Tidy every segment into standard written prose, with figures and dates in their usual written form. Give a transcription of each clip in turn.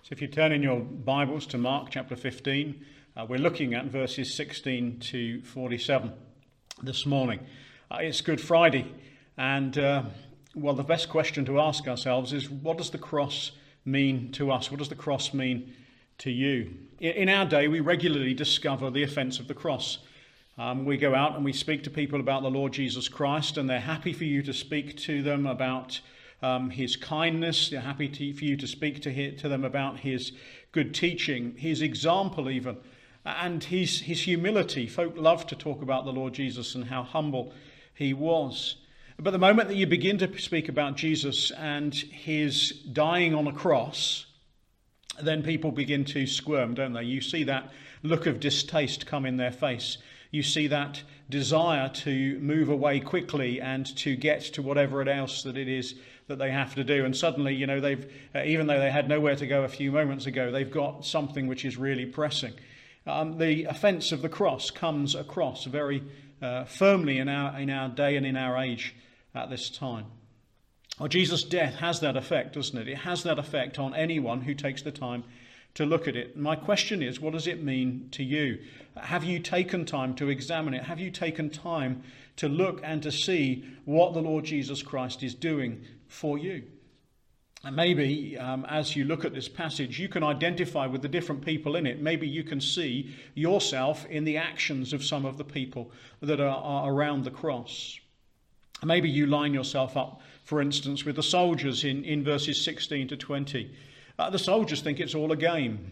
So if you turn in your Bibles to Mark chapter 15, we're looking at verses 16 to 47 this morning. It's Good Friday, and the best question to ask ourselves is, what does the cross mean to us? What does the cross mean to you? In our day, we regularly discover the offence of the cross. We go out and we speak to people about the Lord Jesus Christ, and they're happy for you to speak to them about his kindness. They're happy for you to speak to them about his good teaching, his example even, and his humility. Folk love to talk about the Lord Jesus and how humble he was. But the moment that you begin to speak about Jesus and his dying on a cross, then people begin to squirm, don't they? You see that look of distaste come in their face. You see that desire to move away quickly and to get to whatever else that it is that they have to do. And suddenly, they've even though they had nowhere to go a few moments ago, they've got something which is really pressing. The offence of the cross comes across very firmly in our day and in our age at this time. Well, Jesus' death has that effect, doesn't it? It has that effect on anyone who takes the time to look at it. My question is, what does it mean to you? Have you taken time to examine it? Have you taken time to look and to see what the Lord Jesus Christ is doing for you? And maybe as you look at this passage, you can identify with the different people in it. Maybe you can see yourself in the actions of some of the people that are around the cross. Maybe you line yourself up, for instance, with the soldiers in verses 16 to 20. The soldiers think it's all a game.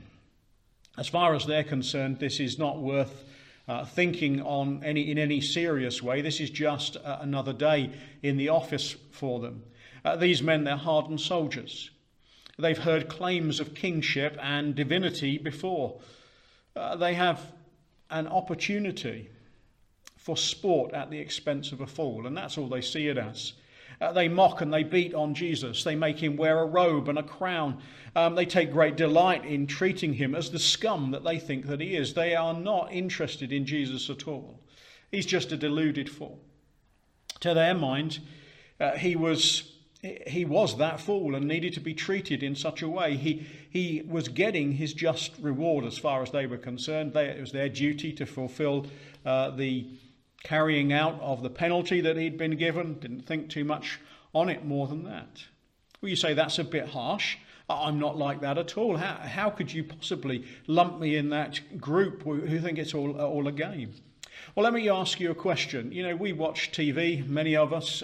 As far as they're concerned, this is not worth thinking on in any serious way. This is just another day in the office for them. These men, they're hardened soldiers. They've heard claims of kingship and divinity before. They have an opportunity for sport at the expense of a fool, and that's all they see it as. They mock and they beat on Jesus. They make him wear a robe and a crown. They take great delight in treating him as the scum that they think that he is. They are not interested in Jesus at all. He's just a deluded fool. To their mind, he was that fool and needed to be treated in such a way. He was getting his just reward as far as they were concerned. It was their duty to fulfill the carrying out of the penalty that he'd been given. Didn't think too much on it more than that. Well, you say that's a bit harsh. I'm not like that at all. How could you possibly lump me in that group who think it's all a game? Well, let me ask you a question. We watch TV, many of us.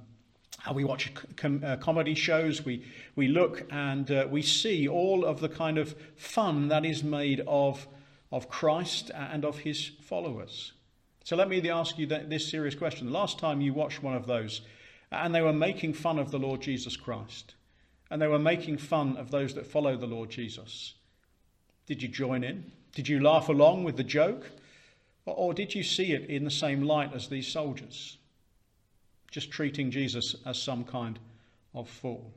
We watch comedy shows. We look and we see all of the kind of fun that is made of Christ and of his followers. So let me ask you this serious question. The last time you watched one of those and they were making fun of the Lord Jesus Christ and they were making fun of those that follow the Lord Jesus, did you join in? Did you laugh along with the joke? Or did you see it in the same light as these soldiers, just treating Jesus as some kind of fool?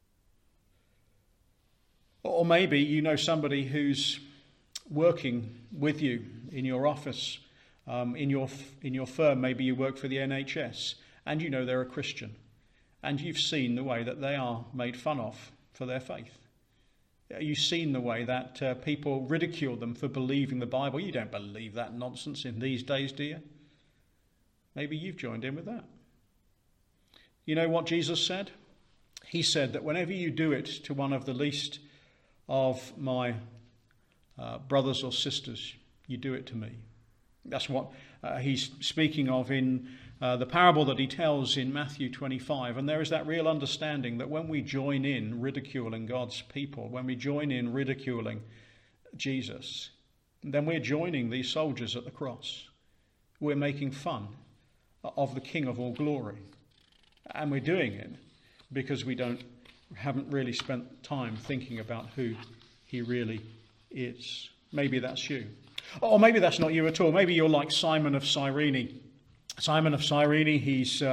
Or maybe you know somebody who's working with you in your office, in your firm. Maybe you work for the NHS and you know they're a Christian and you've seen the way that they are made fun of for their faith. You've seen the way that people ridicule them for believing the Bible. You don't believe that nonsense in these days, do you? Maybe you've joined in with that. You know what Jesus said? He said that whenever you do it to one of the least of my brothers or sisters, you do it to me. That's what he's speaking of in the parable that he tells in Matthew 25. And there is that real understanding that when we join in ridiculing God's people, when we join in ridiculing Jesus, then we're joining these soldiers at the cross. We're making fun of the King of all glory. And we're doing it because we haven't really spent time thinking about who he really is. Maybe that's you. Or maybe that's not you at all. Maybe you're like Simon of Cyrene. Simon of Cyrene, he's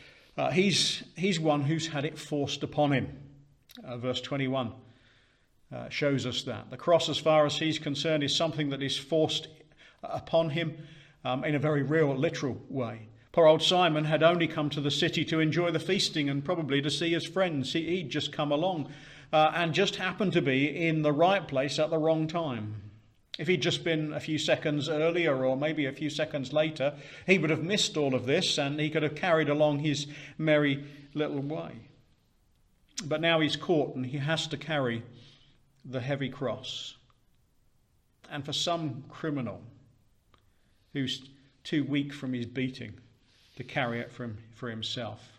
one who's had it forced upon him. Verse 21 shows us that. The cross, as far as he's concerned, is something that is forced upon him in a very real, literal way. Poor old Simon had only come to the city to enjoy the feasting and probably to see his friends. He'd just come along. and just happened to be in the right place at the wrong time. If he'd just been a few seconds earlier or maybe a few seconds later, he would have missed all of this and he could have carried along his merry little way. But now he's caught and he has to carry the heavy cross. And for some criminal who's too weak from his beating to carry it for himself,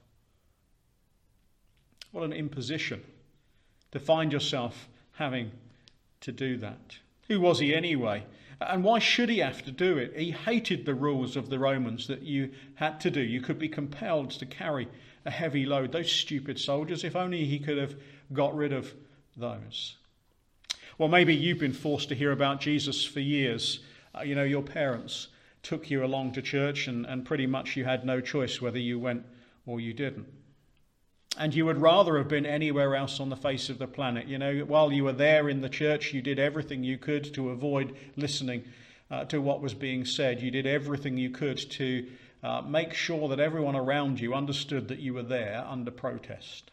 what an imposition to find yourself having to do that. Who was he anyway? And why should he have to do it? He hated the rules of the Romans that you had to do. You could be compelled to carry a heavy load. Those stupid soldiers, if only he could have got rid of those. Well, maybe you've been forced to hear about Jesus for years. Your parents took you along to church and pretty much you had no choice whether you went or you didn't. And you would rather have been anywhere else on the face of the planet. While you were there in the church, you did everything you could to avoid listening to what was being said. You did everything you could to make sure that everyone around you understood that you were there under protest.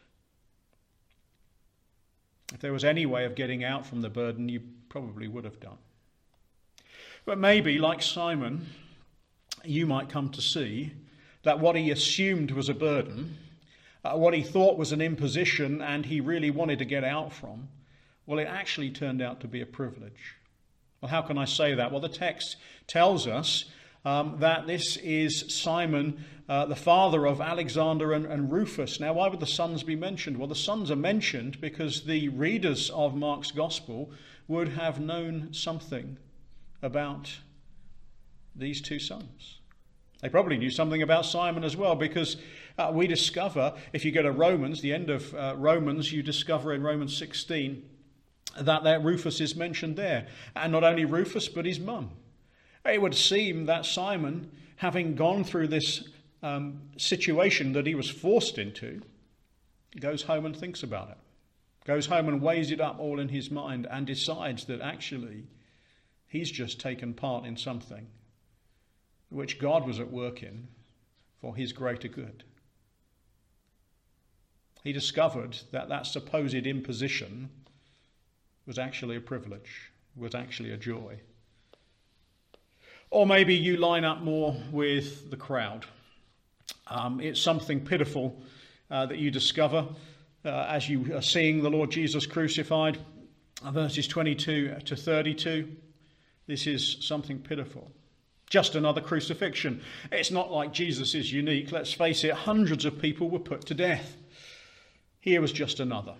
If there was any way of getting out from the burden, you probably would have done. But maybe, like Simon, you might come to see that what he assumed was a burden, what he thought was an imposition and he really wanted to get out from, well, it actually turned out to be a privilege. Well, how can I say that? Well, the text tells us that this is Simon, the father of Alexander and Rufus. Now, why would the sons be mentioned? Well, the sons are mentioned because the readers of Mark's Gospel would have known something about these two sons. They probably knew something about Simon as well, because we discover, if you go to Romans, the end of Romans, you discover in Romans 16 that Rufus is mentioned there. And not only Rufus, but his mum. It would seem that Simon, having gone through this situation that he was forced into, goes home and thinks about it. Goes home and weighs it up all in his mind and decides that actually he's just taken part in something which God was at work in for his greater good. He discovered that supposed imposition was actually a privilege, was actually a joy. Or maybe you line up more with the crowd. It's something pitiful that you discover as you are seeing the Lord Jesus crucified. Verses 22 to 32. This is something pitiful. Just another crucifixion. It's not like Jesus is unique. Let's face it, hundreds of people were put to death. Here was just another.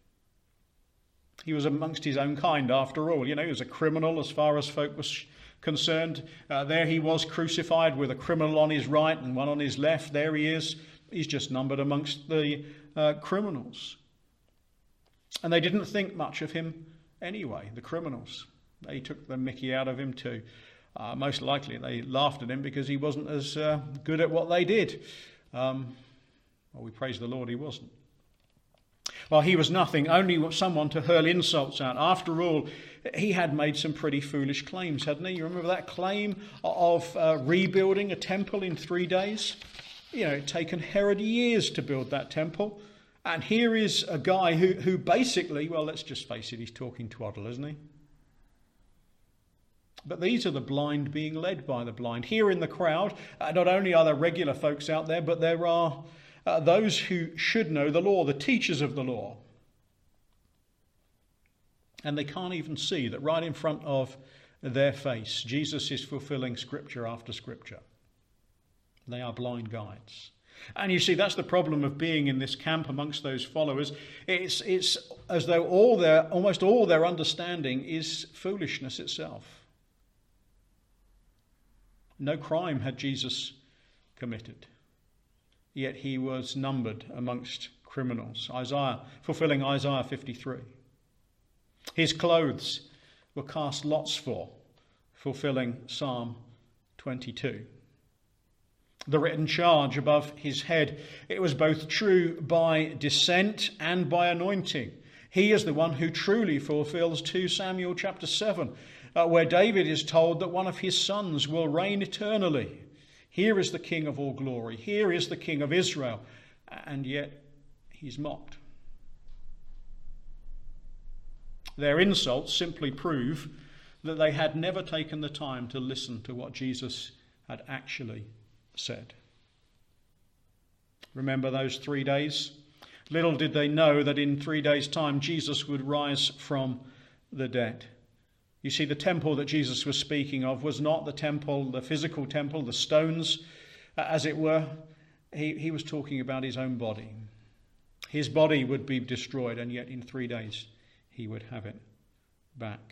He was amongst his own kind after all. He was a criminal as far as folk was concerned. There he was crucified with a criminal on his right and one on his left. There he is. He's just numbered amongst the criminals. And they didn't think much of him anyway, the criminals. They took the mickey out of him too. Most likely they laughed at him because he wasn't as good at what they did. Well, we praise the Lord he wasn't. Well, he was nothing, only someone to hurl insults at. After all, he had made some pretty foolish claims, hadn't he? You remember that claim of rebuilding a temple in 3 days? It'd taken Herod years to build that temple. And here is a guy who basically, well, let's just face it, he's talking twaddle, isn't he? But these are the blind being led by the blind. Here in the crowd, not only are there regular folks out there, but there are those who should know the law, the teachers of the law. And they can't even see that right in front of their face, Jesus is fulfilling scripture after scripture. They are blind guides. And you see, that's the problem of being in this camp amongst those followers. It's as though almost all their understanding is foolishness itself. No crime had Jesus committed, yet he was numbered amongst criminals. Fulfilling Isaiah 53. His clothes were cast lots for, fulfilling Psalm 22. The written charge above his head, it was both true by descent and by anointing. He is the one who truly fulfills 2 Samuel chapter 7, where David is told that one of his sons will reign eternally. Here is the King of all glory. Here is the King of Israel. And yet he's mocked. Their insults simply prove that they had never taken the time to listen to what Jesus had actually said. Remember those 3 days? Little did they know that in 3 days' time Jesus would rise from the dead. You see, the temple that Jesus was speaking of was not the temple, the physical temple, the stones, as it were. He was talking about his own body. His body would be destroyed, and yet in 3 days he would have it back.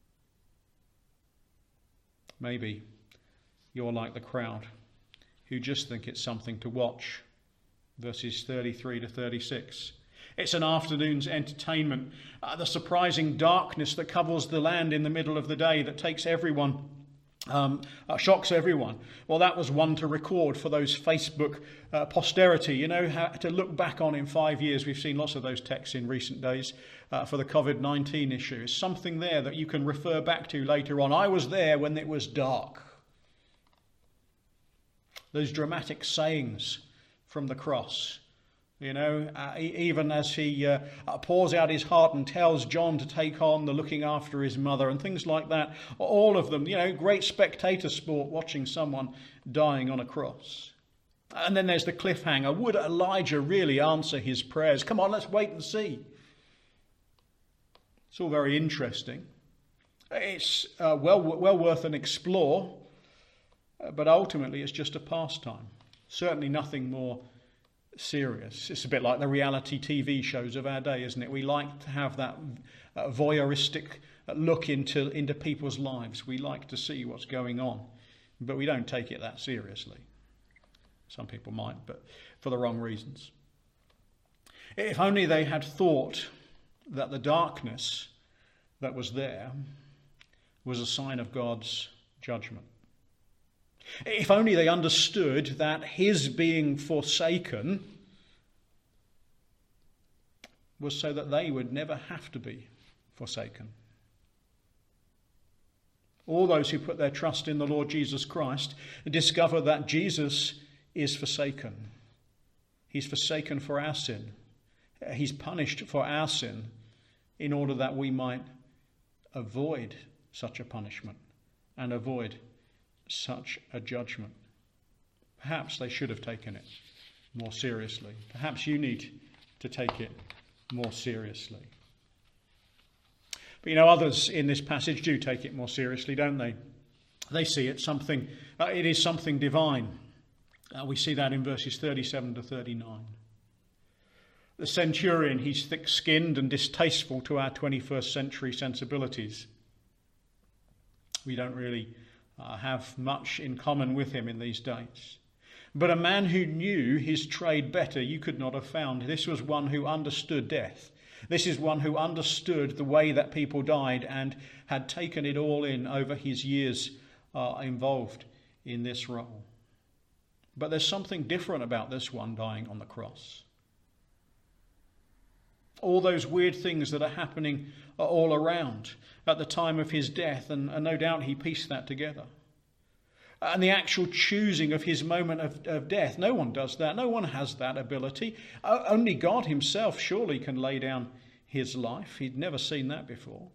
Maybe you're like the crowd who just think it's something to watch. Verses 33 to 36. It's an afternoon's entertainment. The surprising darkness that covers the land in the middle of the day that takes everyone, shocks everyone. Well, that was one to record for those Facebook posterity, how to look back on in 5 years. We've seen lots of those texts in recent days for the COVID-19 issue. It's something there that you can refer back to later on. I was there when it was dark. Those dramatic sayings from the cross. Even as he pours out his heart and tells John to take on the looking after his mother and things like that. All of them, great spectator sport watching someone dying on a cross. And then there's the cliffhanger. Would Elijah really answer his prayers? Come on, let's wait and see. It's all very interesting. It's well worth an explore, but ultimately it's just a pastime. Certainly nothing more serious. It's a bit like the reality TV shows of our day, isn't it? We like to have that voyeuristic look into people's lives. We like to see what's going on, but we don't take it that seriously. Some people might, but for the wrong reasons. If only they had thought that the darkness that was there was a sign of God's judgment. If only they understood that his being forsaken was so that they would never have to be forsaken. All those who put their trust in the Lord Jesus Christ discover that Jesus is forsaken. He's forsaken for our sin. He's punished for our sin in order that we might avoid such a punishment and avoid such a judgment. Perhaps they should have taken it more seriously. Perhaps you need to take it more seriously. But others in this passage do take it more seriously, don't they? They see it it is something divine. We see that in verses 37 to 39. The centurion, he's thick-skinned and distasteful to our 21st century sensibilities. We don't really have much in common with him in these days. But a man who knew his trade better you could not have found. This was one who understood death. This is one who understood the way that people died and had taken it all in over his years involved in this role. But there's something different about this one dying on the cross. All those weird things that are happening all around at the time of his death, and no doubt he pieced that together. And the actual choosing of his moment of death, no one does that. No one has that ability. Only God himself surely can lay down his life. He'd never seen that before.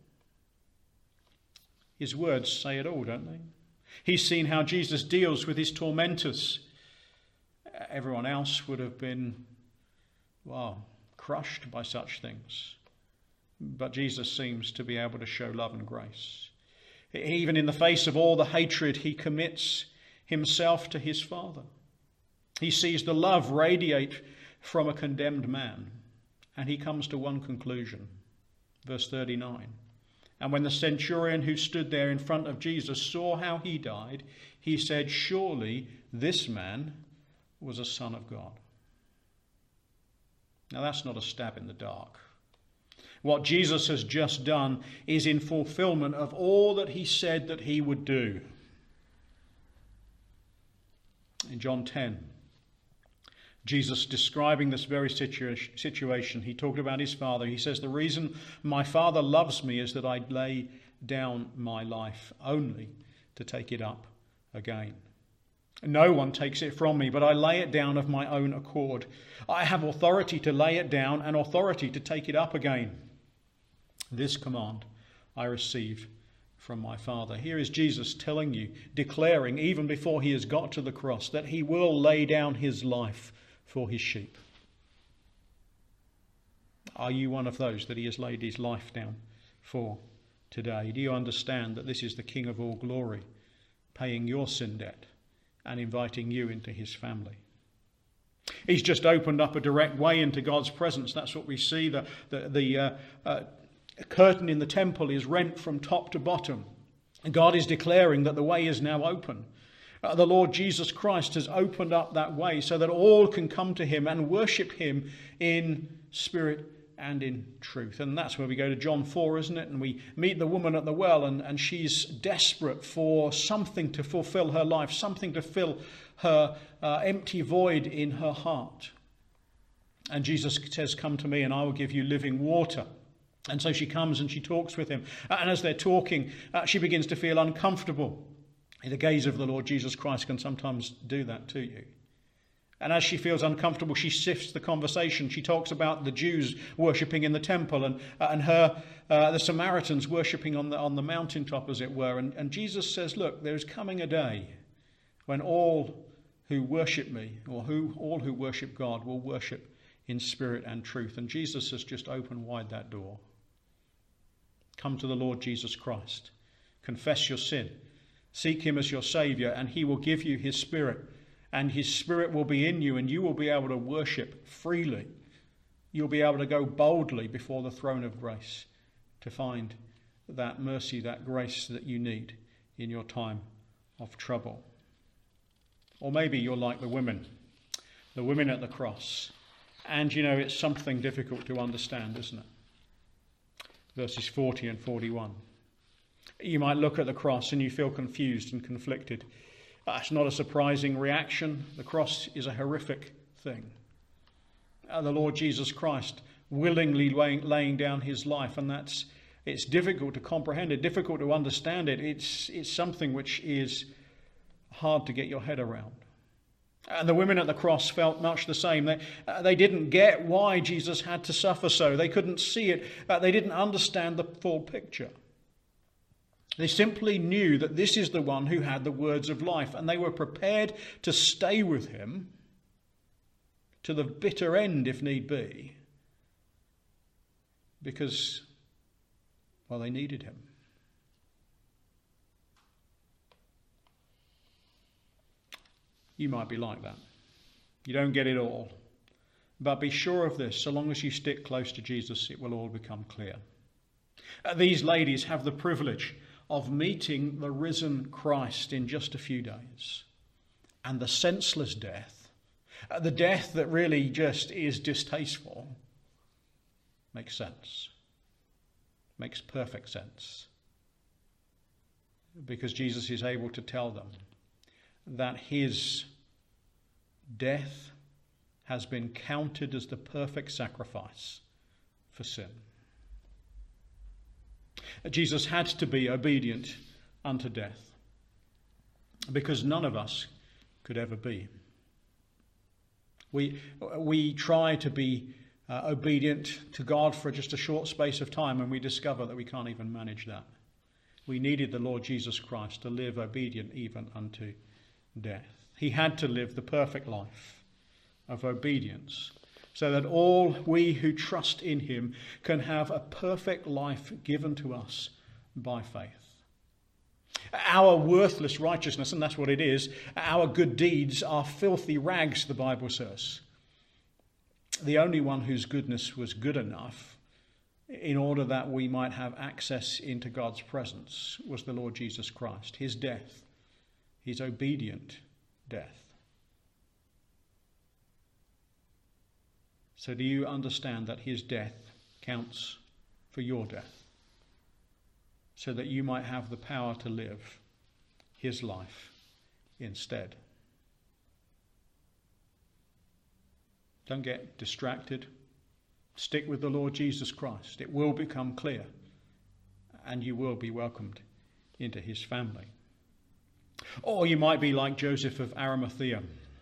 His words say it all, don't they? He's seen how Jesus deals with his tormentors. Everyone else would have been, crushed by such things. But Jesus seems to be able to show love and grace. Even in the face of all the hatred, he commits himself to his Father. He sees the love radiate from a condemned man, and he comes to one conclusion. Verse 39. And when the centurion who stood there in front of Jesus saw how he died, he said, "Surely this man was a son of God." Now that's not a stab in the dark. What Jesus has just done is in fulfillment of all that he said that he would do. In John 10, Jesus describing this very situation, he talked about his Father. He says, "The reason my Father loves me is that I lay down my life only to take it up again. No one takes it from me, but I lay it down of my own accord. I have authority to lay it down and authority to take it up again." This command I received from my Father. Here is Jesus telling you, declaring, even before he has got to the cross, that he will lay down his life for his sheep. Are you one of those that he has laid his life down for today? Do you understand that this is the King of all glory, paying your sin debt and inviting you into his family? He's just opened up a direct way into God's presence. That's what we see. The curtain in the temple is rent from top to bottom. And God is declaring that the way is now open. The Lord Jesus Christ has opened up that way so that all can come to him and worship him in spirit and in truth. And that's where we go to John 4, isn't it? And we meet the woman at the well, and she's desperate for something to fulfill her life, something to fill her empty void in her heart. And Jesus says, "Come to me and I will give you living water." And so she comes and she talks with him. And as they're talking, she begins to feel uncomfortable. The gaze of the Lord Jesus Christ can sometimes do that to you. And as she feels uncomfortable, she shifts the conversation. She talks about the Jews worshipping in the temple and the Samaritans worshipping on the mountaintop, as it were. And Jesus says, look, there's coming a day when all who worship me, or all who worship God, will worship in spirit and truth. And Jesus has just opened wide that door. Come to the Lord Jesus Christ. Confess your sin. Seek him as your Saviour, and he will give you his Spirit. And his Spirit will be in you, and you will be able to worship freely. You'll be able to go boldly before the throne of grace to find that mercy, that grace that you need in your time of trouble. Or maybe you're like the women at the cross. And you know, it's something difficult to understand, isn't it? Verses 40 and 41. You might look at the cross and you feel confused and conflicted. That's not a surprising reaction. The cross is a horrific thing. The Lord Jesus Christ willingly laying down his life, and it's difficult to comprehend it, difficult to understand it. It's something which is hard to get your head around. And the women at the cross felt much the same. They didn't get why Jesus had to suffer so. They couldn't see it. They didn't understand the full picture. They simply knew that this is the one who had the words of life, and they were prepared to stay with him to the bitter end, if need be, because, well, they needed him. You might be like that. You don't get it all. But be sure of this, so long as you stick close to Jesus, it will all become clear. These ladies have the privilege of meeting the risen Christ in just a few days. And the senseless death, the death that really just is distasteful, makes sense. Makes perfect sense. Because Jesus is able to tell them that his death has been counted as the perfect sacrifice for sin. Jesus had to be obedient unto death, because none of us could ever be. We try to be obedient to God for just a short space of time, and we discover that we can't even manage that. We needed the Lord Jesus Christ to live obedient even unto death. He had to live the perfect life of obedience, so that all we who trust in him can have a perfect life given to us by faith. Our worthless righteousness, and that's what it is, our good deeds are filthy rags, the Bible says. The only one whose goodness was good enough in order that we might have access into God's presence was the Lord Jesus Christ. His death, his obedient death. So do you understand that his death counts for your death, so that you might have the power to live his life instead? Don't get distracted. Stick with the Lord Jesus Christ. It will become clear, and you will be welcomed into his family. Or you might be like Joseph of Arimathea.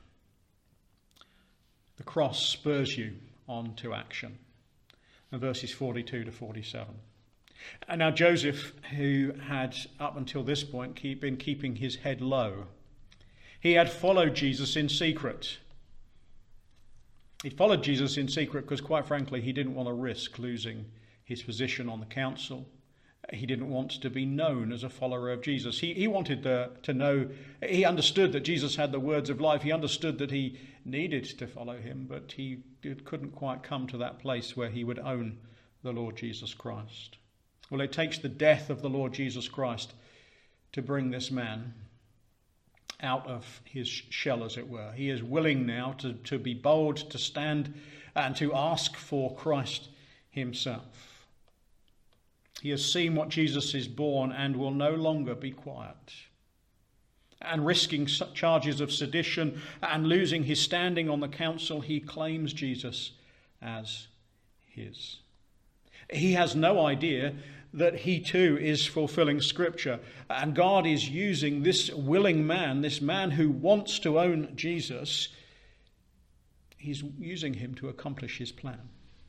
The cross spurs you on to action. And verses 42 to 47. And now Joseph, who had up until this point been keeping his head low, he had followed Jesus in secret. He followed Jesus in secret because, quite frankly, he didn't want to risk losing his position on the council. He didn't want to be known as a follower of Jesus. He wanted to know, he understood that Jesus had the words of life. He understood that he needed to follow him, but he couldn't quite come to that place where he would own the Lord Jesus Christ. Well, it takes the death of the Lord Jesus Christ to bring this man out of his shell, as it were. He is willing now to be bold, to stand and to ask for Christ himself. He has seen what Jesus is born and will no longer be quiet. And risking charges of sedition and losing his standing on the council, he claims Jesus as his. He has no idea that he too is fulfilling Scripture. And God is using this willing man, this man who wants to own Jesus, he's using him to accomplish his plan.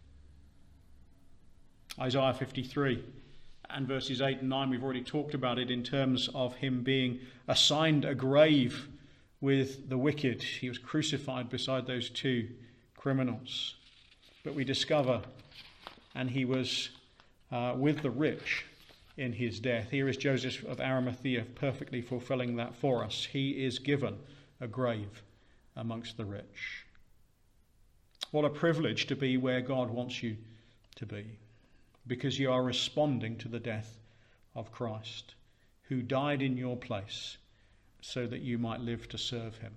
Isaiah 53 and verses 8 and 9, we've already talked about it in terms of him being assigned a grave with the wicked. He was crucified beside those two criminals. But we discover, and he was with the rich in his death. Here is Joseph of Arimathea perfectly fulfilling that for us. He is given a grave amongst the rich. What a privilege to be where God wants you to be, because you are responding to the death of Christ, who died in your place so that you might live to serve him.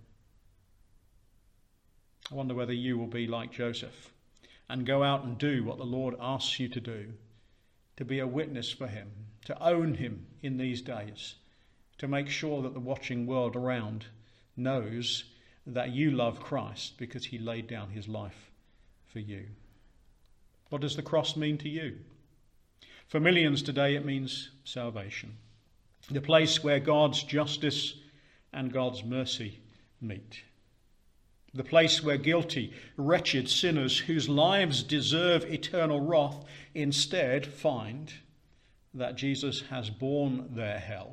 I wonder whether you will be like Joseph and go out and do what the Lord asks you to do, to be a witness for him, to own him in these days, to make sure that the watching world around knows that you love Christ because he laid down his life for you. What does the cross mean to you? For millions today, it means salvation, the place where God's justice and God's mercy meet. The place where guilty, wretched sinners whose lives deserve eternal wrath instead find that Jesus has borne their hell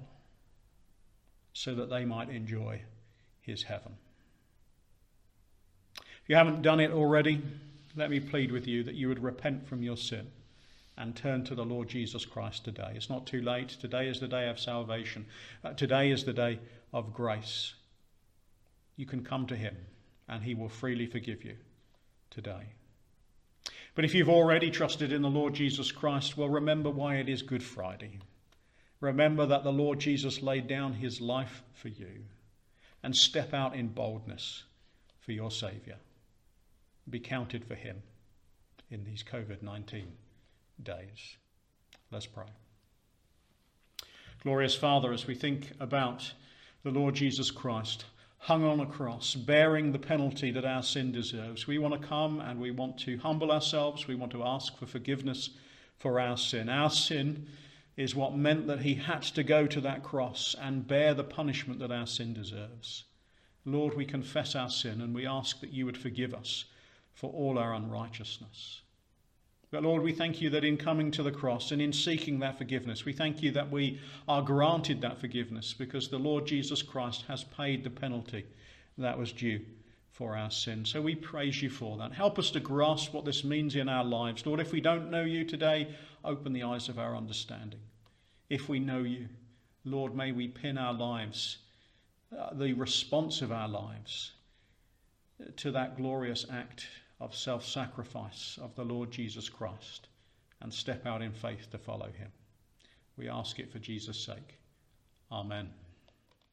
so that they might enjoy his heaven. If you haven't done it already, let me plead with you that you would repent from your sin and turn to the Lord Jesus Christ today. It's not too late. Today is the day of salvation. Today is the day of grace. You can come to him and he will freely forgive you today. But if you've already trusted in the Lord Jesus Christ, well, remember why it is Good Friday. Remember that the Lord Jesus laid down his life for you, and step out in boldness for your Saviour. Be counted for him in these COVID-19 days. Let's pray. Glorious Father, as we think about the Lord Jesus Christ, hung on a cross, bearing the penalty that our sin deserves, we want to come and we want to humble ourselves. We want to ask for forgiveness for our sin. Our sin is what meant that he had to go to that cross and bear the punishment that our sin deserves. Lord, we confess our sin and we ask that you would forgive us for all our unrighteousness. But Lord, we thank you that in coming to the cross and in seeking that forgiveness, we thank you that we are granted that forgiveness because the Lord Jesus Christ has paid the penalty that was due for our sin. So we praise you for that. Help us to grasp what this means in our lives. Lord, if we don't know you today, open the eyes of our understanding. If we know you, Lord, may we pin our lives, the response of our lives, to that glorious act of self-sacrifice of the Lord Jesus Christ and step out in faith to follow him. We ask it for Jesus' sake. Amen.